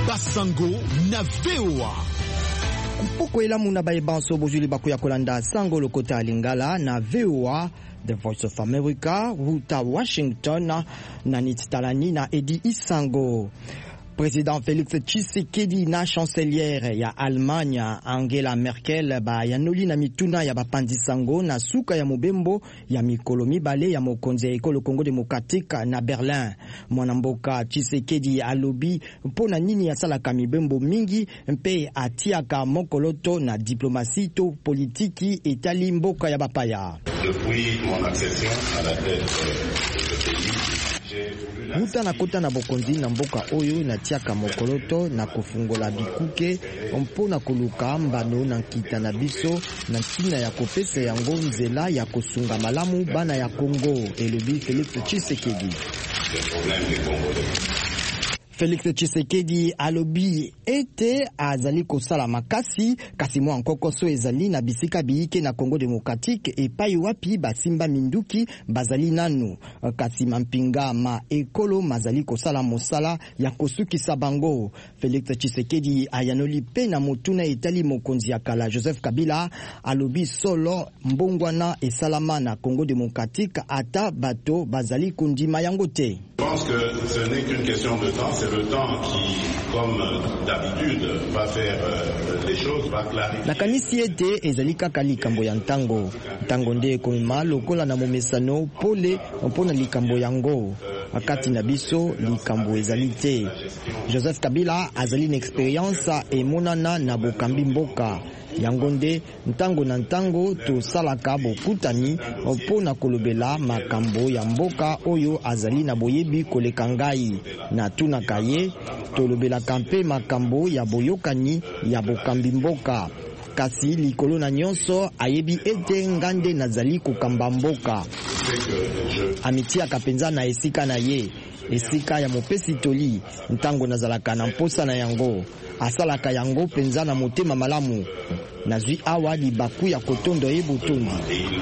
Basango na VOA. Kupoko elamu na bayebanso bojuli bakuya kolanda sango lokota lingala na VOA, The Voice of America, Ruta Washington na nititalani na Edi Isango. Président Félix Tshisekedi na chancelière ya Allemagne Angela Merkel ba yanoli na mituna ya bapandisango na suka ya mobembo ya mikolo mibale ya mokonzi ya ekolo Congo Démocratique na Berlin. Mwanamboka Tshisekedi alobi mpona nini asalaka mibembo mingi mpe atiaka mokoloto na diplomasi to politiki etali mboka ya bapaya. Depuis mon accession à la tête de pays, Muta na kota na bokonzi na mboka oyo na tiaka mokoloto na kofungola bikuke mpona koluka mbano na nkita na biso na ntina ya kopesa yango nzela ya kosunga malamu bana ya Congo, elobi Félix Tshisekedi. Félix Tshisekedi alobi ete azali kosala makasi kasi mwa nkokoso ezali na bisika biike na Congo Démocratique epai wapi basimba minduki bazali nanu kasi mampinga ma ekolo mazali kosala mosala ya kosukisa bango. Félix Tshisekedi ayanoli pe na motuna etali mokonzi ya kala Joseph Kabila alobi solo mbongwana esalama na Congo Démocratique ata bato bazali kundima yango te. Je pense que ce n'est qu'une question de temps, c'est le temps qui, comme d'habitude, va faire les choses, va clarifier. La kanisi ete ezali kaka likambo ya ntango nde ekomema lokola na momesano pole mpona likambo yango akati na biso likambo ezali te. Joseph Kabila azali na experience emonana na bokambi mboka yango nde ntango na ntango tosalaka bokutani mpona kolobela makambo ya mboka oyo azali na boyebi koleka ngai na tunaka ye tolobelaka mpe makambo ya boyokani ya bokambi mboka kasi likolo na nyonso ayebi ete ngande nazali kokamba mboka amitiaka penza na esika na ye esika ya mopesi toli ntango nazalaka na mposa na yango asalaka yango penza na motema malamu nazwi awa libaku ya kotondo ye botondi.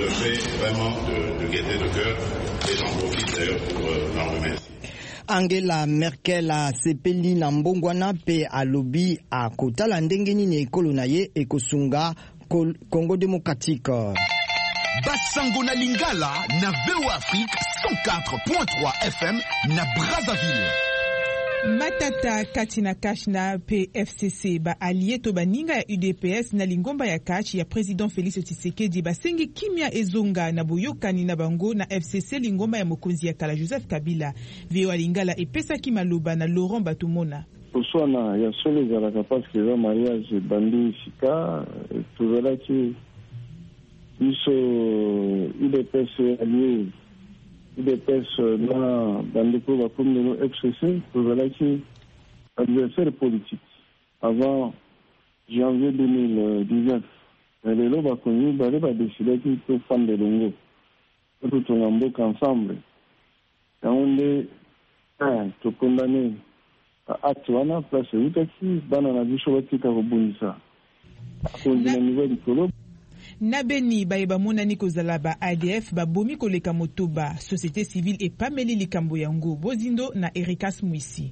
Angela Merkel asepeli na mbongwana pe alobi akotala ndenge nini ekolo na ye ekosunga Congo Démocratique. Basango na Lingala na VOA Afrique 104.3 FM na Brazzaville. Matata kati na kash na PFCC ba allié to baninga ya UDPS na lingomba ya kash ya président Félix Tshisekedi basengi kimia ezonga na boyokani na bango na FCC lingomba ya mokonzi ya kala Joseph Kabila. VOA Lingala epesa ki maloba na Laurent Batumona. Oswana ya solo ezalaka parce que le mariage bandi sika tozalaki biso UDPS allié UDPS na bandeko bakomelo FCC tozalaki adversaire politique avant janvier 2019. Lelo bakonyi bale badecidaki tofanda longo totonga mboka ensemble yango nde tokondane acte wana place eutaki bana na biso batika kobundisa akonzi na niveau likolo. Na Beni bayeba monani kozala ba ADF babomi koleka motoba société civile et pameli likambo yango bozindo na Ericas Mwisi.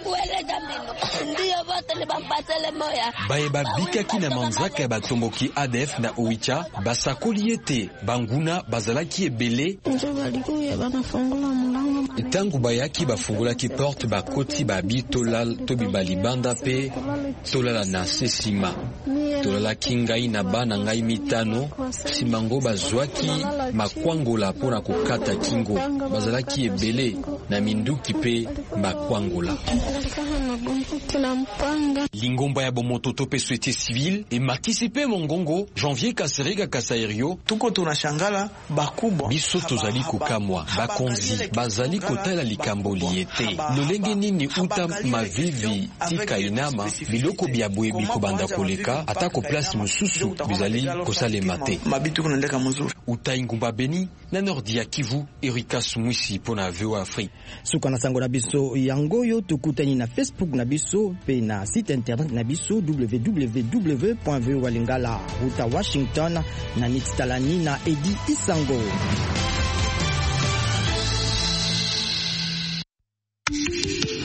Bayeba bikaki na manzaka ya batomboki ADF na Oicha basakoli ete banguna bazalaki ebele tangu bayaki bafungolaki porte bakoti babi tolal tobimba libanda pe tolala na sesima tolalaki ngai na bana ngai mitano simango bazwaki makwangola pona kokata kingo bazalaki ebele na minduki pe makwangola. Lingomba ya bomototo pe société civile et makisi pe mongongo janvier Kaserega Kasairio tuko tunashangala bakubwa biso tozali kokamwa bakonzi bazali kotala likambo liete lolenge nini uta mavivi tika inama biloko bya boyebi kobanda koleka atako place mususu bizali kosalema te mabitu kunendeka muzuri uta ingumba Beni na Nordia Kivu. Ericas Mwisi pona VOA Afrique. Suka na sango na biso yangoyo tukutani na Facebook na biso pe na site internet na biso www.voalingala Ruta Washington na nititalani na Edi Isango.